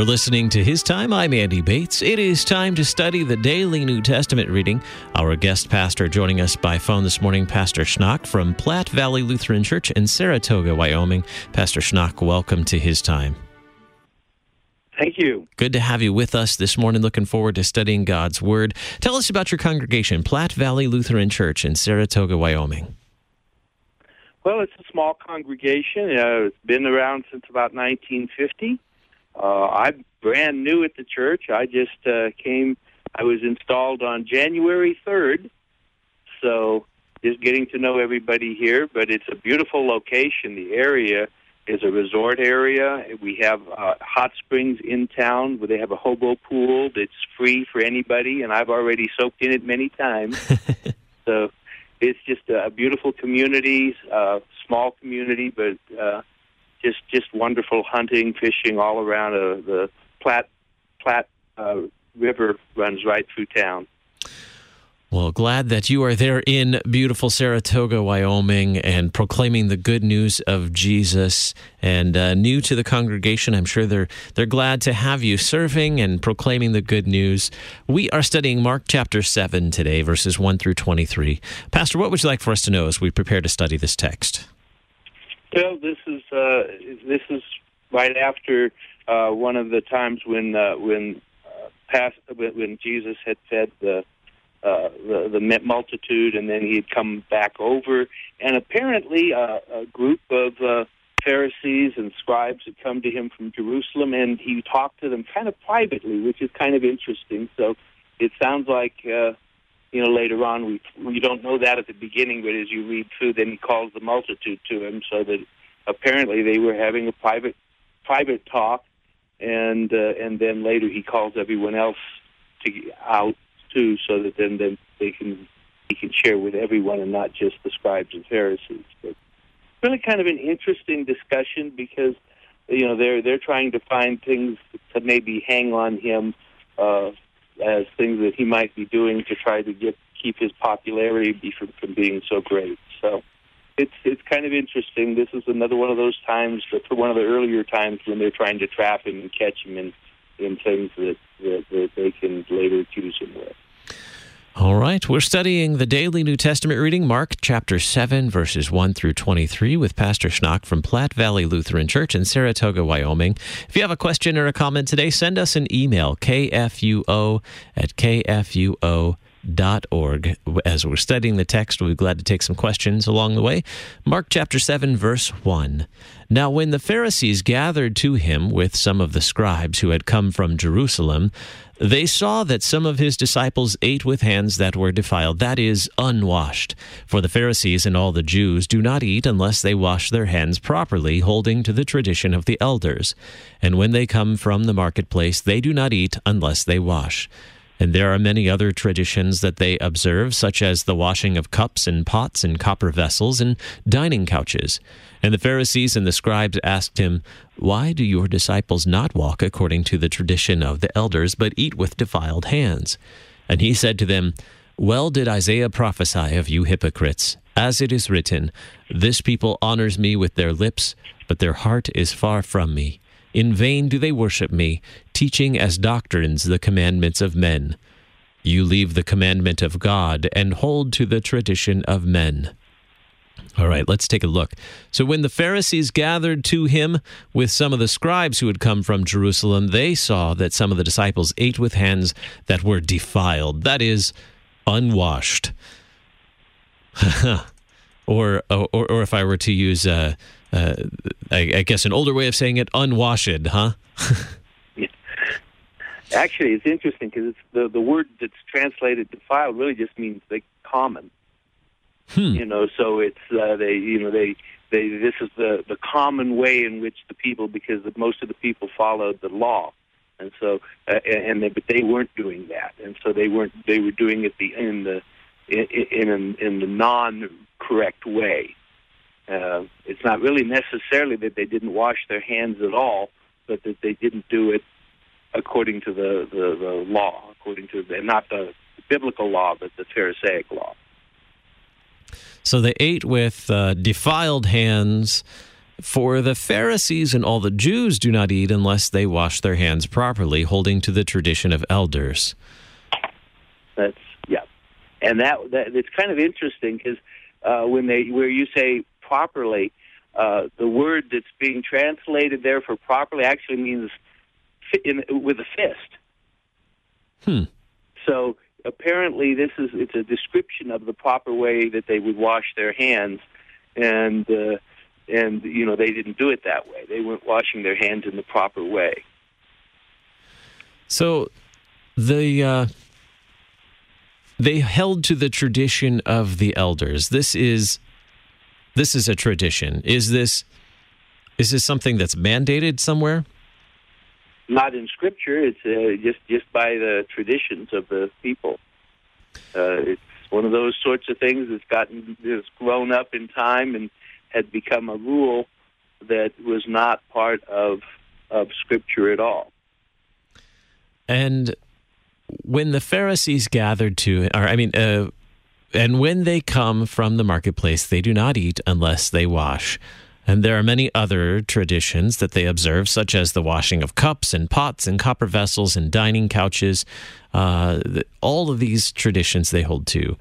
You're listening to His Time. I'm Andy Bates. It is time to study the daily New Testament reading. Our guest pastor joining us by phone this morning, Pastor Schnock from Platte Valley Lutheran Church in Saratoga, Wyoming. Pastor Schnock, welcome to His Time. Thank you. Good to have you with us this morning. Looking forward to studying God's Word. Tell us about your congregation, Platte Valley Lutheran Church in Saratoga, Wyoming. Well, it's a small congregation. It's been around since about 1950. I'm brand new at the church. I just came. I was installed on January 3rd, so just getting to know everybody here. But it's a beautiful location. The area is a resort area. We have hot springs in town where they have a hobo pool that's free for anybody, and I've already soaked in it many times. So it's just a beautiful community, small community, but just wonderful hunting, fishing all around. The Platte River runs right through town. Well, glad that you are there in beautiful Saratoga, Wyoming, and proclaiming the good news of Jesus. And new to the congregation, I'm sure they're glad to have you serving and proclaiming the good news. We are studying Mark chapter 7 today, verses 1 through 23. Pastor, what would you like for us to know as we prepare to study this text? Well, this is right after one of the times when Jesus had fed the multitude, and then he had come back over, and apparently a group of Pharisees and scribes had come to him from Jerusalem, and he talked to them kind of privately, which is kind of interesting. So it sounds like later on we don't know that at the beginning, but as you read through, then he calls the multitude to him, so that apparently they were having a private talk, and then later he calls everyone else out too, so that then he can share with everyone and not just the scribes and Pharisees. But really kind of an interesting discussion, because they're trying to find things to maybe hang on him as things that he might be doing to try to keep his popularity from being so great. So it's kind of interesting. This is another one of those times, for one of the earlier times when they're trying to trap him and catch him in things that they can later accuse him with. All right, we're studying the daily New Testament reading, Mark chapter 7, verses 1 through 23, with Pastor Schnock from Platte Valley Lutheran Church in Saratoga, Wyoming. If you have a question or a comment today, send us an email, kfuo@kfuo.org. As we're studying the text, we'll be glad to take some questions along the way. Mark chapter 7, verse 1. Now when the Pharisees gathered to him with some of the scribes who had come from Jerusalem, they saw that some of his disciples ate with hands that were defiled, that is, unwashed. For the Pharisees and all the Jews do not eat unless they wash their hands properly, holding to the tradition of the elders. And when they come from the marketplace, they do not eat unless they wash. And there are many other traditions that they observe, such as the washing of cups and pots and copper vessels and dining couches. And the Pharisees and the scribes asked him, "Why do your disciples not walk according to the tradition of the elders, but eat with defiled hands?" And he said to them, "Well did Isaiah prophesy of you hypocrites, as it is written, 'This people honors me with their lips, but their heart is far from me. In vain do they worship me, teaching as doctrines the commandments of men. You leave the commandment of God and hold to the tradition of men.'" All right, let's take a look. So when the Pharisees gathered to him with some of the scribes who had come from Jerusalem, they saw that some of the disciples ate with hands that were defiled, that is, unwashed. or if I were to use, I guess, an older way of saying it, unwashed, huh? Yeah. Actually, it's interesting because the word that's translated defiled really just means common. So it's this is the common way in which the people, because most of the people followed the law, and so but they weren't doing that, and so they were doing it in the non-correct way. It's not really necessarily that they didn't wash their hands at all, but that they didn't do it according to the law, not the biblical law, but the Pharisaic law. So they ate with defiled hands, For the Pharisees and all the Jews do not eat unless they wash their hands properly, holding to the tradition of elders. That's, yeah. And that it's kind of interesting because where you say properly, the word that's being translated there for properly actually means with a fist. So apparently it's a description of the proper way that they would wash their hands, and they didn't do it that way. They weren't washing their hands in the proper way. So they held to the tradition of the elders. This is a tradition. Is this something that's mandated somewhere? Not in Scripture. It's just by the traditions of the people. It's one of those sorts of things that's grown up in time and had become a rule that was not part of Scripture at all. And when the Pharisees gathered and when they come from the marketplace, they do not eat unless they wash. And there are many other traditions that they observe, such as the washing of cups and pots and copper vessels and dining couches. All of these traditions they hold to.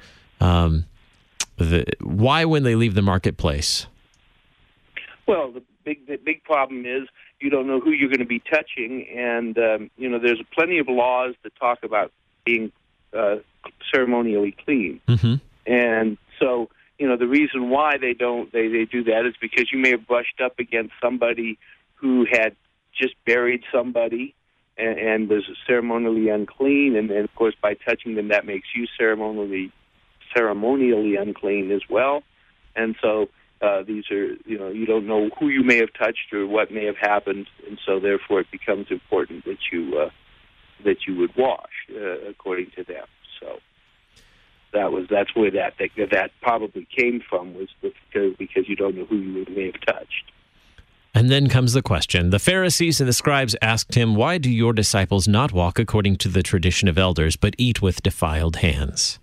Why when they leave the marketplace? Well, the big problem is you don't know who you're going to be touching, and there's plenty of laws that talk about being ceremonially clean, and so the reason why they do that is because you may have brushed up against somebody who had just buried somebody and was ceremonially unclean, and of course by touching them that makes you ceremonially unclean as well, and so. These are, you don't know who you may have touched or what may have happened, and so therefore it becomes important that you would wash according to them. So that's where that probably came from, was because you don't know who you may have touched. And then comes the question. The Pharisees and the scribes asked him, "Why do your disciples not walk according to the tradition of elders, but eat with defiled hands?"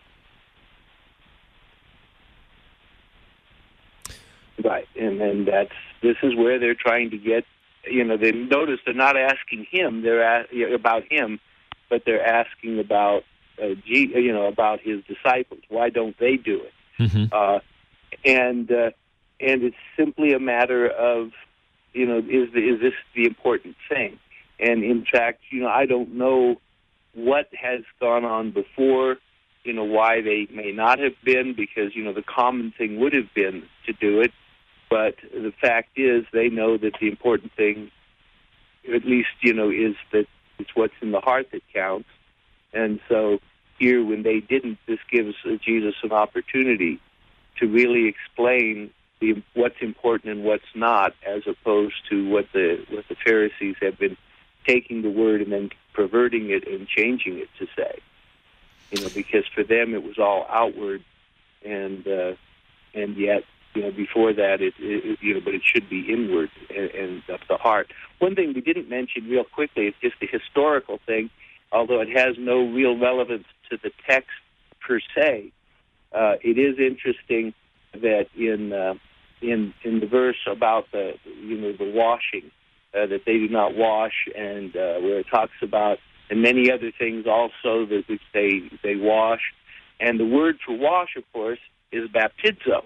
Right, and then this is where they're trying to get. They notice they're not asking him; they're about him, but they're asking about about his disciples. Why don't they do it? And it's simply a matter of is this the important thing? And in fact, I don't know what has gone on before. Why they may not have been, because the common thing would have been to do it. But the fact is, they know that the important thing, at least, is that it's what's in the heart that counts. And so here, when they didn't, this gives Jesus an opportunity to really explain what's important and what's not, as opposed to what the Pharisees have been taking the word and then perverting it and changing it to say. Because for them it was all outward, and yet. Before that, but it should be inward and of the heart. One thing we didn't mention real quickly is just the historical thing, although it has no real relevance to the text per se. It is interesting that in the verse about the washing, that they do not wash, and where it talks about and many other things also that which they wash, and the word for wash, of course, is baptizo.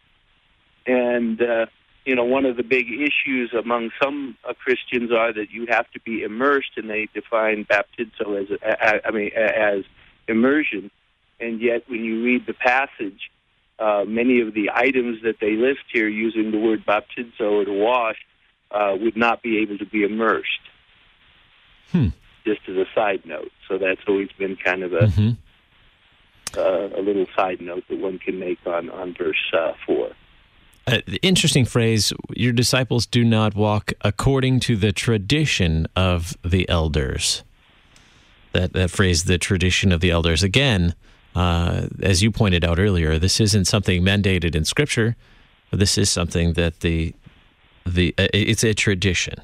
And, one of the big issues among some Christians are that you have to be immersed, and they define baptizo as immersion. And yet, when you read the passage, many of the items that they list here using the word baptizo or to wash would not be able to be immersed. Just as a side note. So that's always been kind of a little side note that one can make on verse 4. The interesting phrase, your disciples do not walk according to the tradition of the elders. That phrase, the tradition of the elders. Again, as you pointed out earlier, this isn't something mandated in Scripture. This is something that it's a tradition.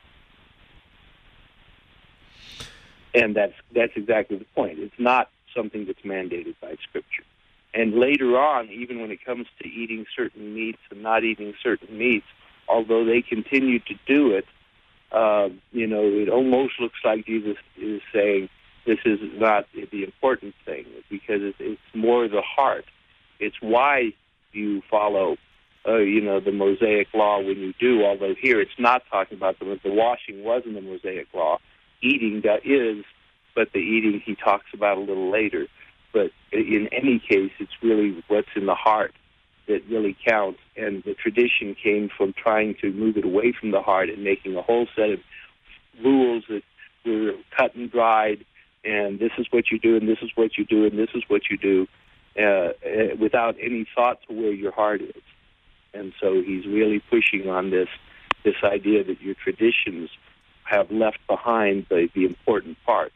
And that's exactly the point. It's not something that's mandated by Scripture. And later on, even when it comes to eating certain meats and not eating certain meats, although they continue to do it, it almost looks like Jesus is saying this is not the important thing, because it's more the heart. It's why you follow, the Mosaic law when you do, although here it's not talking about the washing wasn't the Mosaic law. Eating that is, but the eating he talks about a little later. But in any case, it's really what's in the heart that really counts, and the tradition came from trying to move it away from the heart and making a whole set of rules that were cut and dried, and this is what you do, and this is what you do, and this is what you do, without any thought to where your heart is. And so he's really pushing on this idea that your traditions have left behind the important part.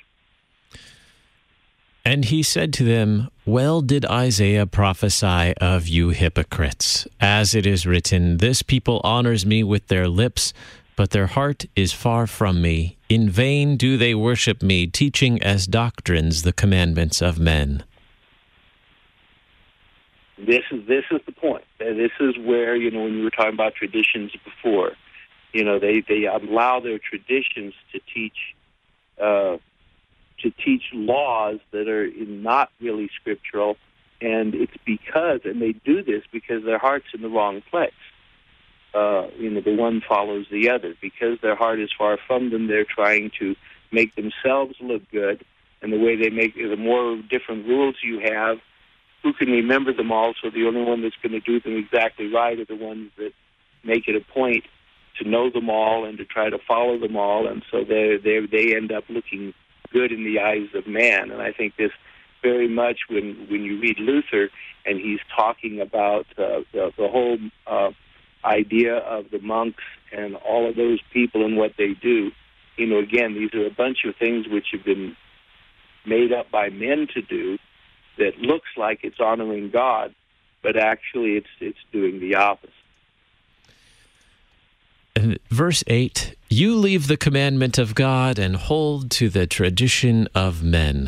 And he said to them, "Well did Isaiah prophesy of you hypocrites. As it is written, this people honors me with their lips, but their heart is far from me. In vain do they worship me, teaching as doctrines the commandments of men." This is the point. This is where, when you were talking about traditions before, they allow their traditions to teach laws that are not really scriptural, and it's and they do this because their heart's in the wrong place. The one follows the other. Because their heart is far from them, they're trying to make themselves look good, and the way they make the more different rules you have, who can remember them all? So the only one that's going to do them exactly right are the ones that make it a point to know them all and to try to follow them all, and so they end up looking good in the eyes of man. And I think this very much when you read Luther and he's talking about the whole idea of the monks and all of those people and what they do. Again, these are a bunch of things which have been made up by men to do that looks like it's honoring God, but actually it's doing the opposite. And verse 8, "You leave the commandment of God and hold to the tradition of men."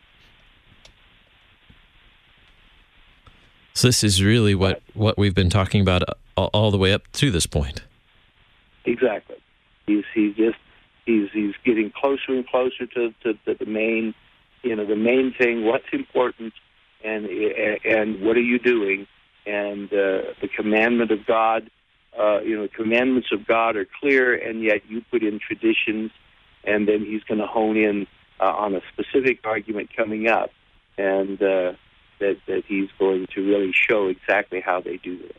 So this is really what we've been talking about all the way up to this point. Exactly. He's getting closer and closer to the main, the main thing. What's important, and what are you doing? And the commandment of God. Commandments of God are clear, and yet you put in traditions, and then he's going to hone in on a specific argument coming up, and that he's going to really show exactly how they do this.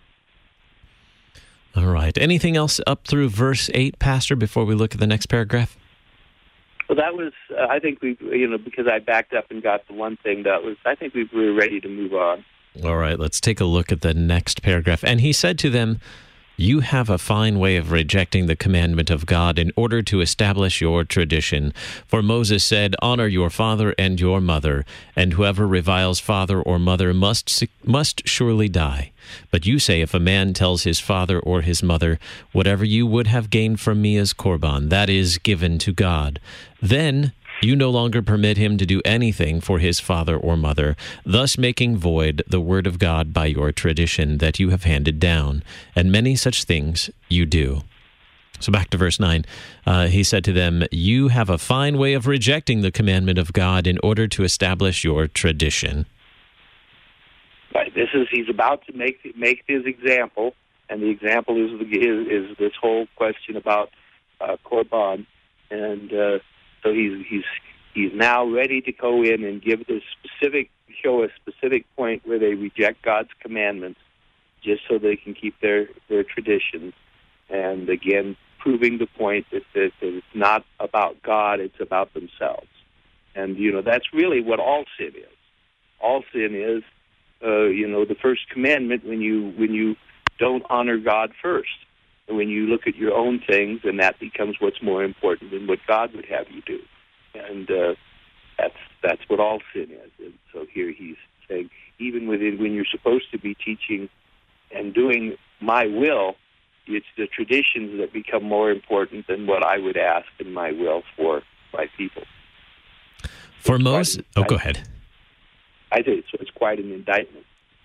All right. Anything else up through verse 8, Pastor, before we look at the next paragraph? Well, that was, I think because I backed up and got the one thing, I think we were ready to move on. All right, let's take a look at the next paragraph. "And he said to them, you have a fine way of rejecting the commandment of God in order to establish your tradition. For Moses said, honor your father and your mother, and whoever reviles father or mother must surely die. But you say, if a man tells his father or his mother, whatever you would have gained from me is korban, that is given to God, then you no longer permit him to do anything for his father or mother, thus making void the word of God by your tradition that you have handed down, and many such things you do." So back to verse 9. He said to them, you have a fine way of rejecting the commandment of God in order to establish your tradition. Right. He's about to make his example, and the example is this whole question about korban, and so he's now ready to go in and show a specific point where they reject God's commandments, just so they can keep their traditions, and again proving the point that it's not about God, it's about themselves, and that's really what all sin is. All sin is, the first commandment when you don't honor God first. When you look at your own things, and that becomes what's more important than what God would have you do, and that's what all sin is. And so here he's saying, even when you're supposed to be teaching and doing my will, it's the traditions that become more important than what I would ask in my will for my people. For Moses, go ahead. I think so. It's quite an indictment.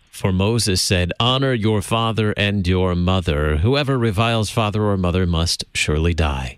For Moses said, "Honor your father and your mother. Whoever reviles father or mother must surely die."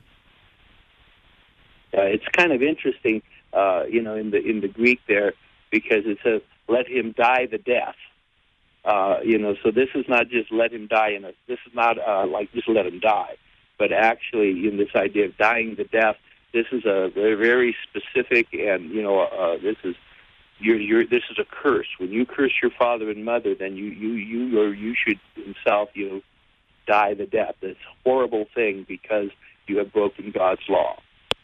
It's kind of interesting, in the Greek there, because it says, "Let him die the death." So this is not just let him die this is not like just let him die, but actually in this idea of dying the death, this is a very, very specific, and this is this is a curse. When you curse your father and mother, then you should himself die the death. It's a horrible thing because you have broken God's law.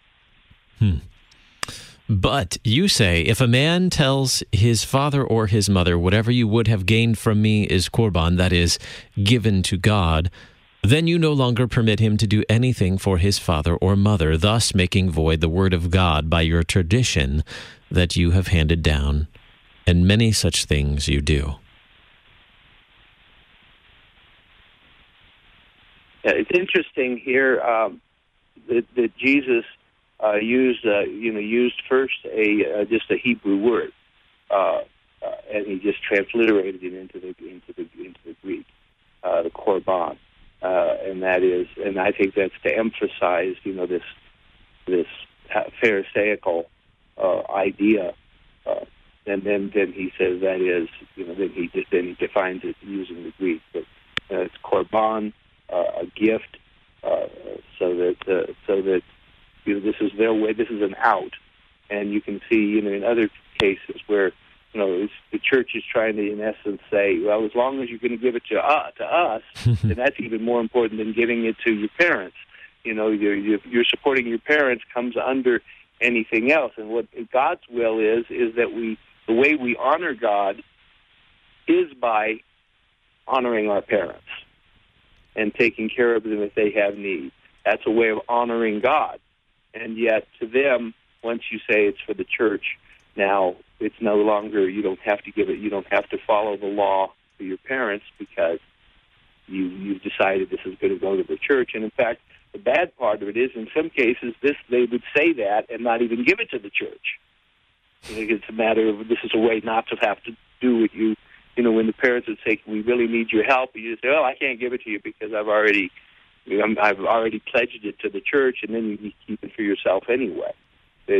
But you say, if a man tells his father or his mother, "Whatever you would have gained from me is korban," that is, given to God, then you no longer permit him to do anything for his father or mother, thus making void the word of God by your tradition that you have handed down, and many such things you do. It's interesting here that Jesus used first just a Hebrew word, and he just transliterated it into the Greek, the korban, and that is, and I think that's to emphasize this Pharisaical idea, and then he says that is, then he defines it using the Greek, but it's korban, a gift, so that this is their way. This is an out, and you can see, in other cases where, the church is trying to, in essence, say, well, as long as you're going to give it to us, then that's even more important than giving it to your parents. You're supporting your parents comes under anything else, and what God's will is that the way we honor God is by honoring our parents and taking care of them if they have need. That's a way of honoring God. And yet, to them, once you say it's for the church, now it's no longer, you don't have to give it, you don't have to follow the law for your parents because you've decided this is going to go to the church. And in fact, the bad part of it is, in some cases, they would say that and not even give it to the church. It's a matter of, this is a way not to have to do what when the parents would say, "We really need your help," you just say, "Oh, I can't give it to you because I've already pledged it to the church," and then you keep it for yourself anyway. This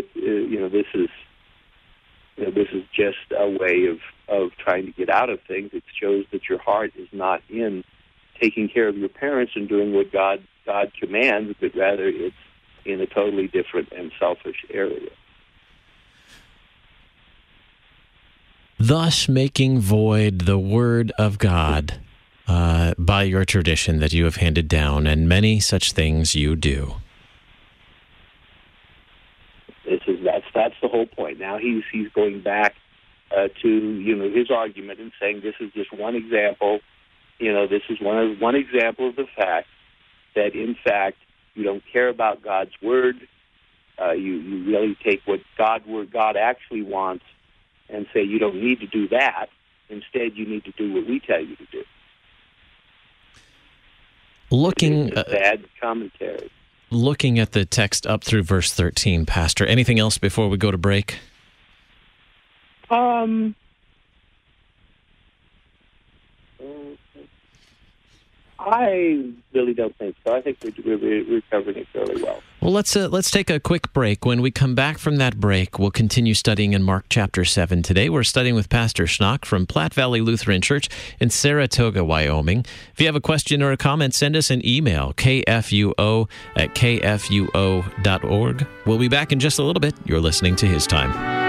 is just a way of trying to get out of things. It shows that your heart is not in taking care of your parents and doing what God commands, but rather it's in a totally different and selfish area. Thus making void the word of God by your tradition that you have handed down, and many such things you do. That's the whole point. Now he's going back to his argument and saying this is just one example. This is one example of the fact that in fact you don't care about God's word. You really take what God actually wants and say you don't need to do that. Instead, you need to do what we tell you to do. Bad commentary. Looking at the text up through verse 13, Pastor, anything else before we go to break? I really don't think so. I think we're covering it fairly well. Well, let's take a quick break. When we come back from that break, we'll continue studying in Mark chapter 7. Today, we're studying with Pastor Schnock from Platte Valley Lutheran Church in Saratoga, Wyoming. If you have a question or a comment, send us an email, kfuo@kfuo.org. We'll be back in just a little bit. You're listening to His Time.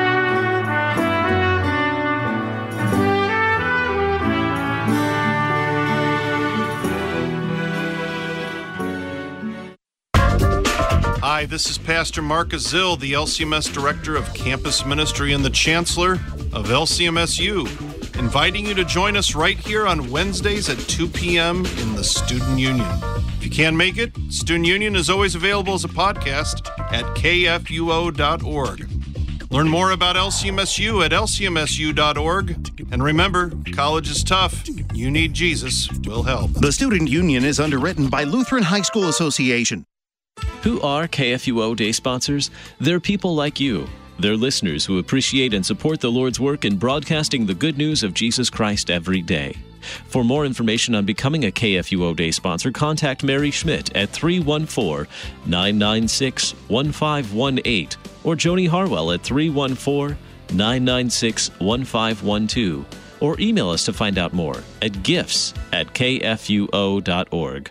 Hi, this is Pastor Mark Azil, the LCMS Director of Campus Ministry and the Chancellor of LCMSU, inviting you to join us right here on Wednesdays at 2 p.m. in the Student Union. If you can't make it, Student Union is always available as a podcast at kfuo.org. Learn more about LCMSU at lcmsu.org. And remember, college is tough. You need Jesus. We'll help. The Student Union is underwritten by Lutheran High School Association. Who are KFUO Day sponsors? They're people like you. They're listeners who appreciate and support the Lord's work in broadcasting the good news of Jesus Christ every day. For more information on becoming a KFUO Day sponsor, contact Mary Schmidt at 314-996-1518 or Joni Harwell at 314-996-1512, or email us to find out more at gifts@kfuo.org.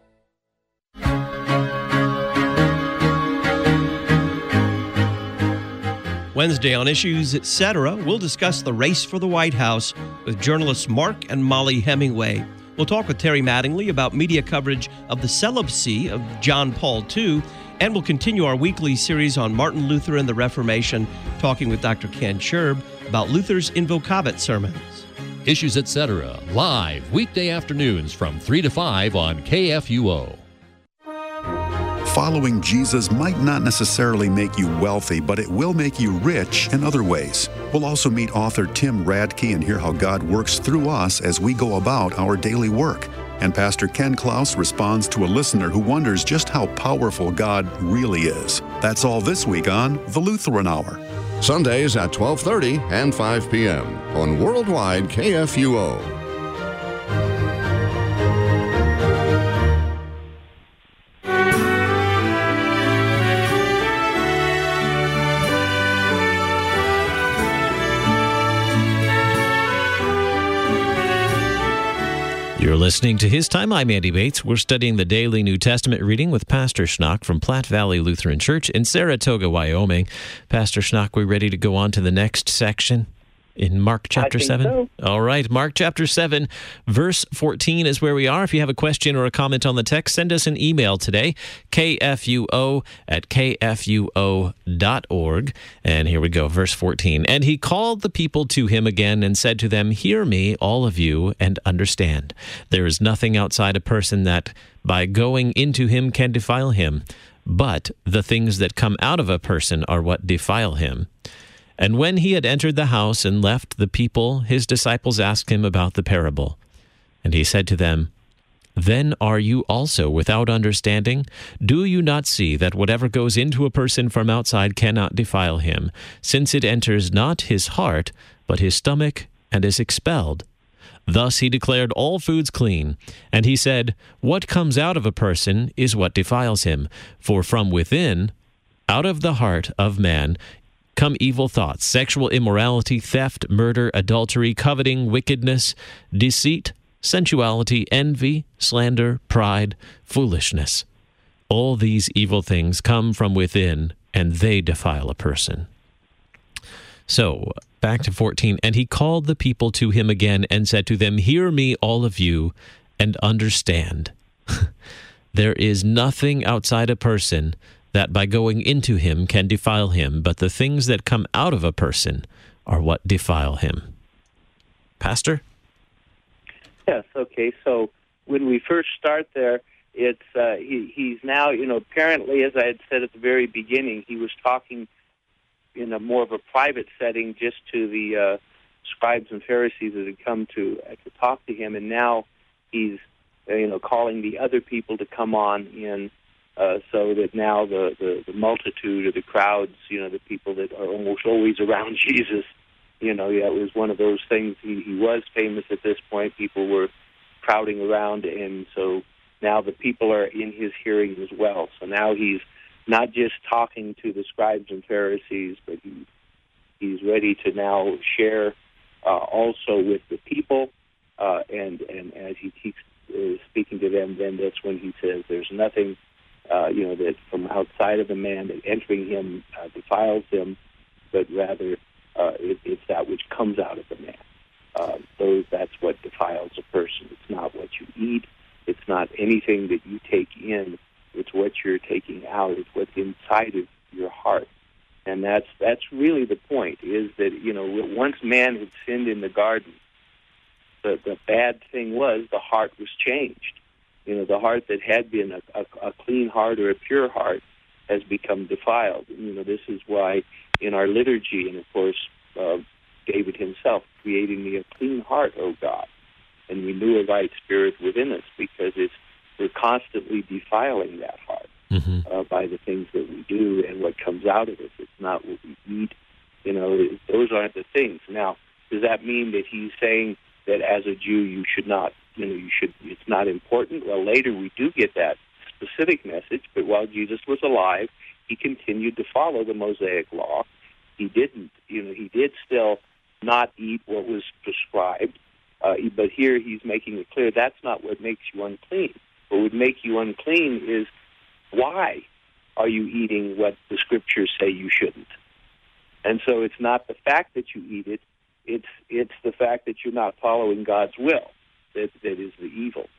Wednesday on Issues Etc., we'll discuss the race for the White House with journalists Mark and Molly Hemingway. We'll talk with Terry Mattingly about media coverage of the celibacy of John Paul II, and we'll continue our weekly series on Martin Luther and the Reformation, talking with Dr. Ken Scherb about Luther's Invocavit sermons. Issues Etc., live weekday afternoons from 3 to 5 on KFUO. Following Jesus might not necessarily make you wealthy, but it will make you rich in other ways. We'll also meet author Tim Radke and hear how God works through us as we go about our daily work. And Pastor Ken Klaus responds to a listener who wonders just how powerful God really is. That's all this week on The Lutheran Hour. Sundays at 12:30 and 5 p.m. on Worldwide KFUO. You're listening to His Time. I'm Andy Bates. We're studying the daily New Testament reading with Pastor Schnock from Platte Valley Lutheran Church in Saratoga, Wyoming. Pastor Schnock, we ready to go on to the next section in Mark chapter 7? So. All right, Mark chapter 7, verse 14 is where we are. If you have a question or a comment on the text, send us an email today, kfuo@kfuo.org. And here we go, verse 14. And he called the people to him again and said to them, "Hear me, all of you, and understand. There is nothing outside a person that by going into him can defile him, but the things that come out of a person are what defile him." And when he had entered the house and left the people, his disciples asked him about the parable. And he said to them, "Then are you also without understanding? Do you not see that whatever goes into a person from outside cannot defile him, since it enters not his heart, but his stomach, and is expelled? Thus he declared all foods clean. And he said, What comes out of a person is what defiles him. For from within, out of the heart of man, come evil thoughts, sexual immorality, theft, murder, adultery, coveting, wickedness, deceit, sensuality, envy, slander, pride, foolishness. All these evil things come from within, and they defile a person." So, back to 14. And he called the people to him again and said to them, "Hear me, all of you, and understand. There is nothing outside a person that by going into him can defile him, but the things that come out of a person are what defile him." Pastor? Yes, okay. So when we first start there, it's he's now, apparently, as I had said at the very beginning, he was talking in a more of a private setting just to the scribes and Pharisees that had come to talk to him, and now he's, calling the other people to come on in. So that now the multitude of the crowds, the people that are almost always around Jesus, it was one of those things. He was famous at this point. People were crowding around, and so now the people are in his hearing as well. So now he's not just talking to the scribes and Pharisees, but he's ready to now share also with the people, and as he keeps speaking to them, then that's when he says there's nothing that from outside of the man that entering him defiles him, but rather it's that which comes out of the man. That's what defiles a person. It's not what you eat. It's not anything that you take in. It's what you're taking out. It's what's inside of your heart. And that's really the point, is that, once man had sinned in the garden, the bad thing was the heart was changed. The heart that had been a clean heart or a pure heart has become defiled. This is why in our liturgy, and of course, David himself, creating me a clean heart, O God, and renew a right spirit within us, because we're constantly defiling that heart. by the things that we do and what comes out of it. It's not what we eat. Those aren't the things. Now, does that mean that he's saying that as a Jew you should not, it's not important? Well, later we do get that specific message, but while Jesus was alive, he continued to follow the Mosaic law. He didn't, he did still not eat what was prescribed, but here he's making it clear that's not what makes you unclean. What would make you unclean is why are you eating what the Scriptures say you shouldn't? And so it's not the fact that you eat it, it's the fact that you're not following God's will that is the evil.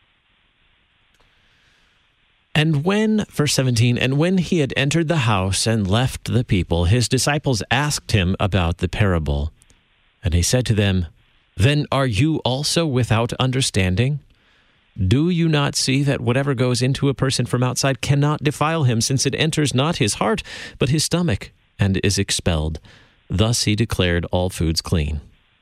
And verse 17, and when he had entered the house and left the people, his disciples asked him about the parable. And he said to them, then are you also without understanding? Do you not see that whatever goes into a person from outside cannot defile him, since it enters not his heart, but his stomach, and is expelled? Thus he declared all foods clean.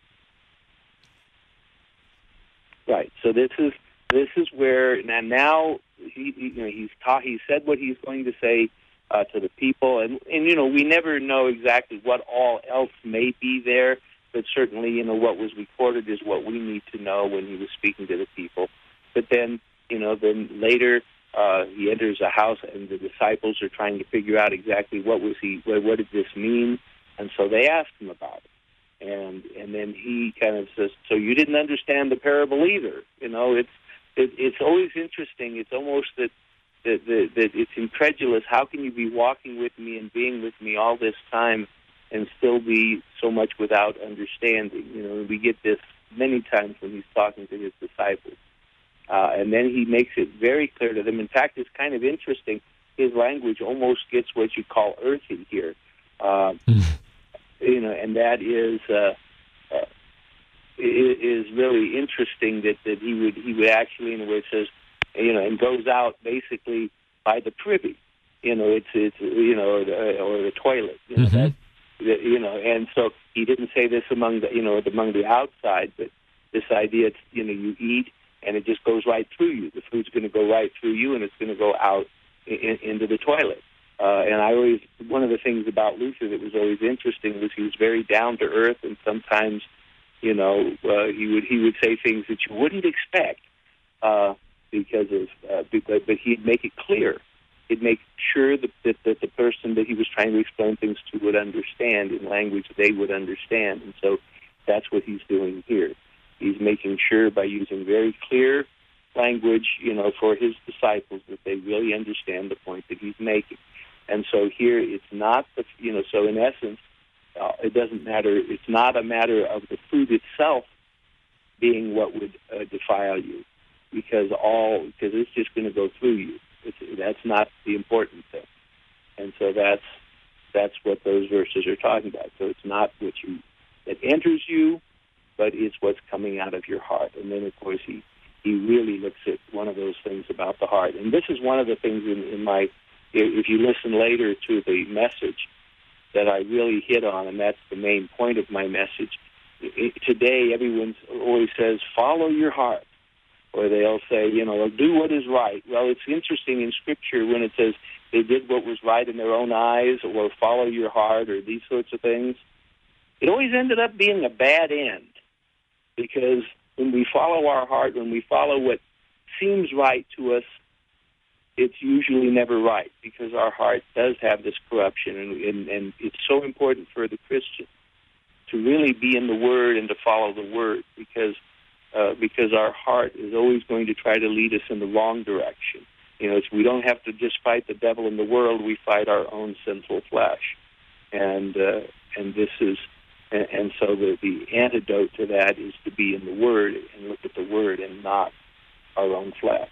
Right. So this is where now he said what he's going to say to the people, and we never know exactly what all else may be there, but certainly what was recorded is what we need to know when he was speaking to the people. But then then later he enters a house, and the disciples are trying to figure out exactly what did this mean, and so they asked him about it. And then he kind of says, so you didn't understand the parable either. It's always interesting. It's almost that it's incredulous. How can you be walking with me and being with me all this time and still be so much without understanding? We get this many times when he's talking to his disciples. And then he makes it very clear to them. In fact, it's kind of interesting. His language almost gets what you call earthy here. And that is really interesting that he would actually, in a way, says, and goes out basically by the privy, or the toilet, and so he didn't say this among the outside, but this idea, you eat and it just goes right through you. The food's going to go right through you, and it's going to go out into the toilet. And one of the things about Luther that was always interesting was he was very down to earth, and sometimes, he would say things that you wouldn't expect but he'd make it clear. He'd make sure that the person that he was trying to explain things to would understand in language they would understand, and so that's what he's doing here. He's making sure by using very clear language, for his disciples that they really understand the point that he's making. And so here it's not, so in essence, it doesn't matter. It's not a matter of the food itself being what would defile you, because it's just going to go through you. That's not the important thing. And so that's what those verses are talking about. So it's not that enters you, but it's what's coming out of your heart. And then, of course, he really looks at one of those things about the heart. And this is one of the things in my, if you listen later to the message, that I really hit on, and that's the main point of my message. Today, everyone always says, follow your heart. Or they'll say, do what is right. Well, it's interesting in Scripture when it says they did what was right in their own eyes, or follow your heart, or these sorts of things. It always ended up being a bad end, because when we follow our heart, when we follow what seems right to us, it's usually never right, because our heart does have this corruption, and it's so important for the Christian to really be in the Word and to follow the Word, because our heart is always going to try to lead us in the wrong direction. We don't have to just fight the devil in the world; we fight our own sinful flesh, and this is. And so the antidote to that is to be in the Word and look at the Word and not our own flesh.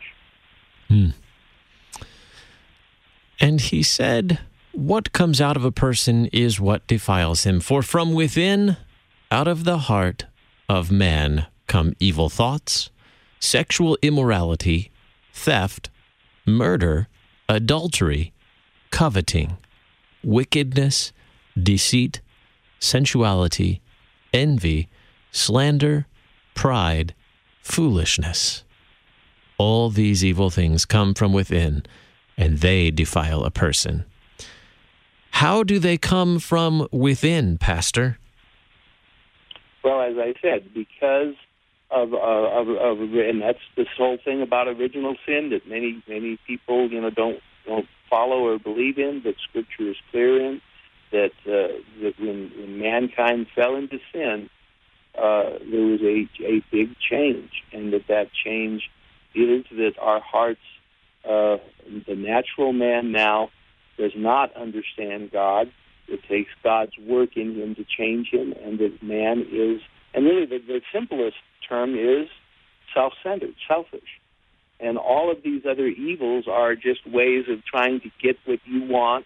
And he said, what comes out of a person is what defiles him. For from within, out of the heart of man, come evil thoughts, sexual immorality, theft, murder, adultery, coveting, wickedness, deceit, sensuality, envy, slander, pride, foolishness. All these evil things come from within and they defile a person. How do they come from within, Pastor? Well, as I said, because of and that's this whole thing about original sin that many people don't follow or believe in, but Scripture is clear in that when mankind fell into sin, there was a big change, and that change is that our hearts, the natural man now does not understand God. It takes God's work in him to change him, and that man is, and really the simplest term is self-centered, selfish. And all of these other evils are just ways of trying to get what you want,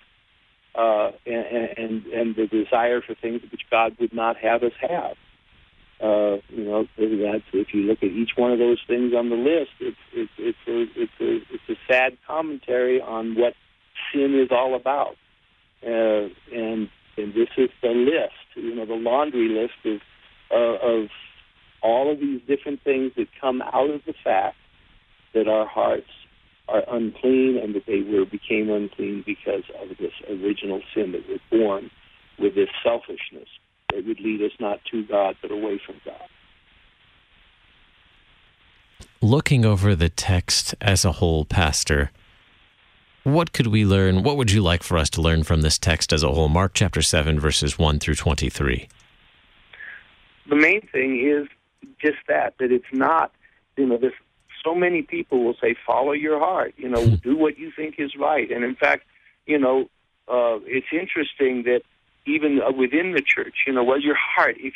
and the desire for things which God would not have us have. That's, if you look at each one of those things on the list, it's a sad commentary on what sin is all about. And this is the list, the laundry list of all of these different things that come out of the fact that our hearts are unclean and that they became unclean because of this original sin, that we're born with this selfishness that would lead us not to God but away from God. Looking over the text as a whole, Pastor, what could we learn? What would you like for us to learn from this text as a whole? Mark chapter 7, verses 1 through 23. The main thing is just that it's not, this. So many people will say, follow your heart, do what you think is right. And in fact, it's interesting that even within the church, your heart, if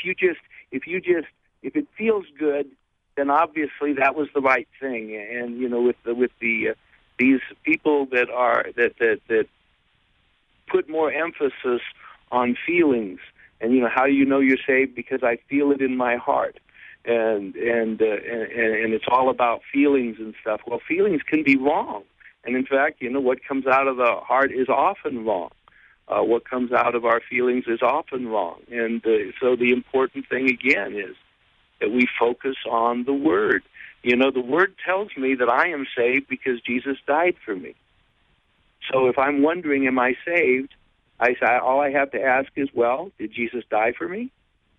it feels good, then obviously that was the right thing. And, with these people that put more emphasis on feelings, and, how do you know you're saved? Because I feel it in my heart. And it's all about feelings and stuff. Well, feelings can be wrong, and in fact, what comes out of the heart is often wrong. What comes out of our feelings is often wrong, and so the important thing again is that we focus on the Word. The Word tells me that I am saved because Jesus died for me. So if I'm wondering, am I saved? All I have to ask is, well, did Jesus die for me?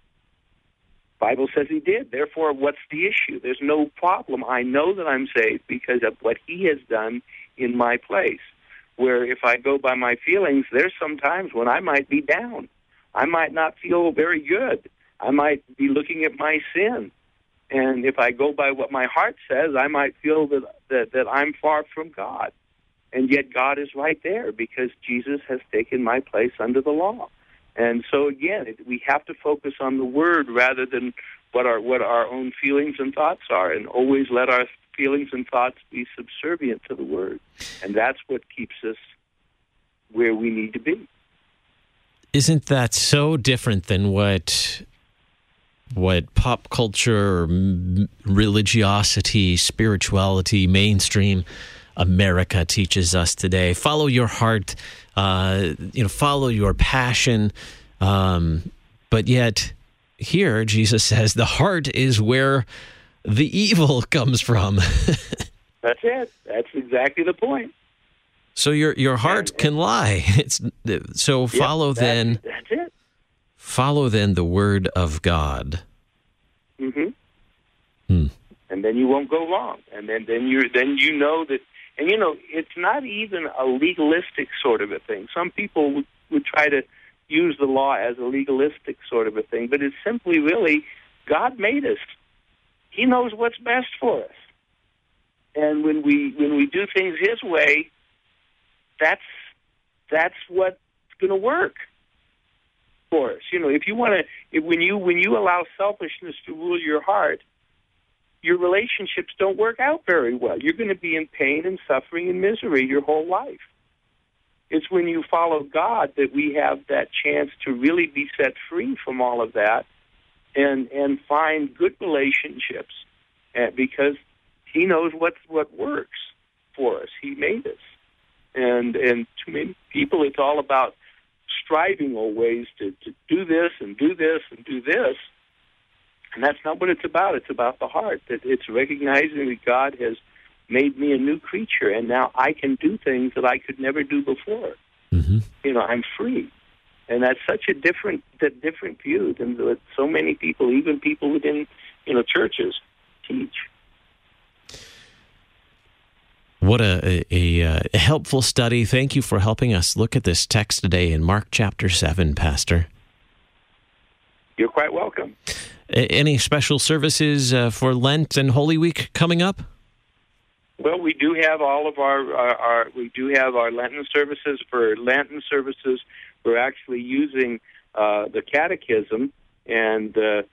Bible says he did. Therefore, what's the issue? There's no problem. I know that I'm saved because of what he has done in my place. Where if I go by my feelings, there's some times when I might be down. I might not feel very good. I might be looking at my sin. And if I go by what my heart says, I might feel that I'm far from God. And yet God is right there because Jesus has taken my place under the law. And so again, we have to focus on the Word rather than what our own feelings and thoughts are, and always let our feelings and thoughts be subservient to the Word. And that's what keeps us where we need to be. Isn't that so different than what pop culture, religiosity, spirituality, mainstream America teaches us today? Follow your heart, follow your passion. But yet here Jesus says the heart is where the evil comes from. That's it. That's exactly the point. So your heart can lie. Follow then. That's it. Follow then the Word of God. Mm-hmm. And then you won't go wrong. And then you know that. And it's not even a legalistic sort of a thing. Some people would try to use the law as a legalistic sort of a thing, but it's simply really God made us. He knows what's best for us. And when we do things His way, that's what's going to work for us. If you want to, when you allow selfishness to rule your heart, your relationships don't work out very well. You're going to be in pain and suffering and misery your whole life. It's when you follow God that we have that chance to really be set free from all of that and find good relationships, because He knows what works for us. He made us. And to many people, it's all about striving always to do this and do this and do this. And that's not what it's about. It's about the heart. That it's recognizing that God has made me a new creature, and now I can do things that I could never do before. Mm-hmm. I'm free. And that's such a different view than what so many people, even people within, churches, teach. What a helpful study. Thank you for helping us look at this text today in Mark chapter 7, Pastor. You're quite welcome. Any special services for Lent and Holy Week coming up? Well, we do have all of our Lenten services. For Lenten services, we're actually using the Catechism, and then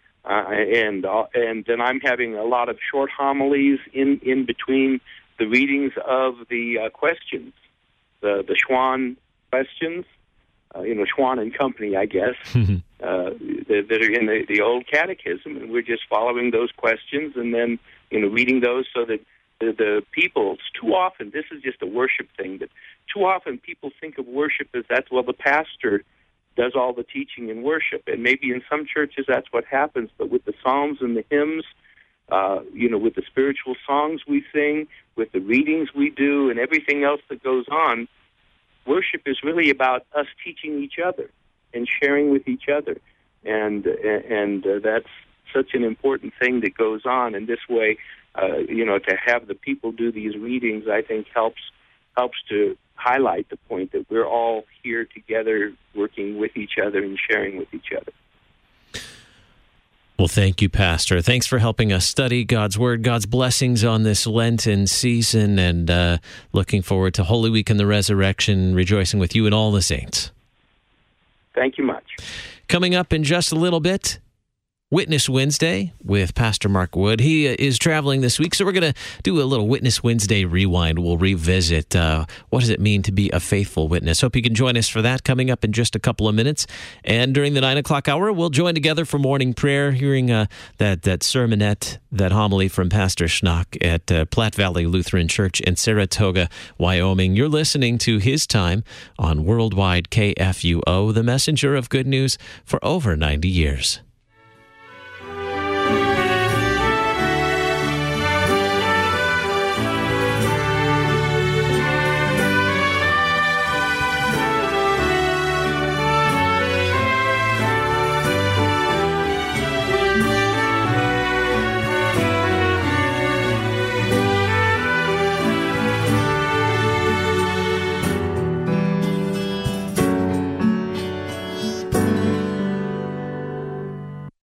I'm having a lot of short homilies in between the readings of the questions, the Schwann questions, Schwann and Company, I guess, that are in the old Catechism, and we're just following those questions and then reading those so that the people, too often, this is just a worship thing, but too often people think of worship as the pastor does all the teaching in worship, and maybe in some churches that's what happens, but with the psalms and the hymns, with the spiritual songs we sing, with the readings we do, and everything else that goes on, worship is really about us teaching each other and sharing with each other, and that's such an important thing that goes on. And this way, to have the people do these readings, I think helps to highlight the point that we're all here together, working with each other and sharing with each other. Well, thank you, Pastor. Thanks for helping us study God's Word, God's blessings on this Lenten season, and looking forward to Holy Week and the Resurrection, rejoicing with you and all the saints. Thank you much. Coming up in just a little bit, Witness Wednesday with Pastor Mark Wood. He is traveling this week, so we're going to do a little Witness Wednesday rewind. We'll revisit what does it mean to be a faithful witness. Hope you can join us for that coming up in just a couple of minutes. And during the 9 o'clock hour, we'll join together for morning prayer, hearing that sermonette, that homily from Pastor Schnock at Platte Valley Lutheran Church in Saratoga, Wyoming. You're listening to His Time on Worldwide KFUO, the messenger of good news for over 90 years.